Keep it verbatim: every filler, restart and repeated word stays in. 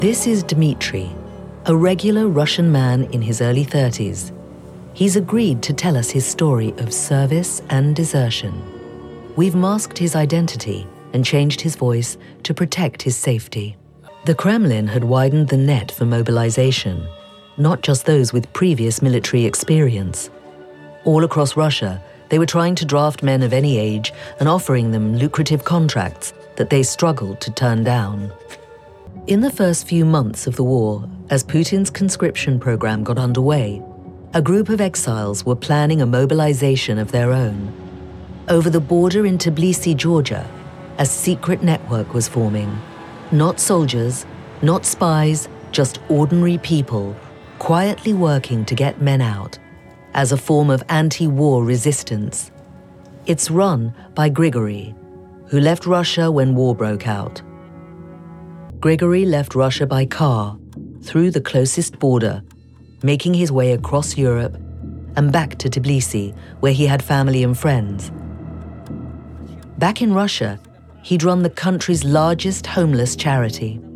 This is Dmitry, a regular Russian man in his early thirties. He's agreed to tell us his story of service and desertion. We've masked his identity and changed his voice to protect his safety. The Kremlin had widened the net for mobilization, not just those with previous military experience. All across Russia, they were trying to draft men of any age and offering them lucrative contracts that they struggled to turn down. In the first few months of the war, as Putin's conscription program got underway, a group of exiles were planning a mobilization of their own. Over the border in Tbilisi, Georgia, a secret network was forming. Not soldiers, not spies, just ordinary people, quietly working to get men out, as a form of anti-war resistance. It's run by Grigory, who left Russia when war broke out. Grigory left Russia by car, through the closest border, making his way across Europe and back to Tbilisi, where he had family and friends. Back in Russia, he'd run the country's largest homeless charity.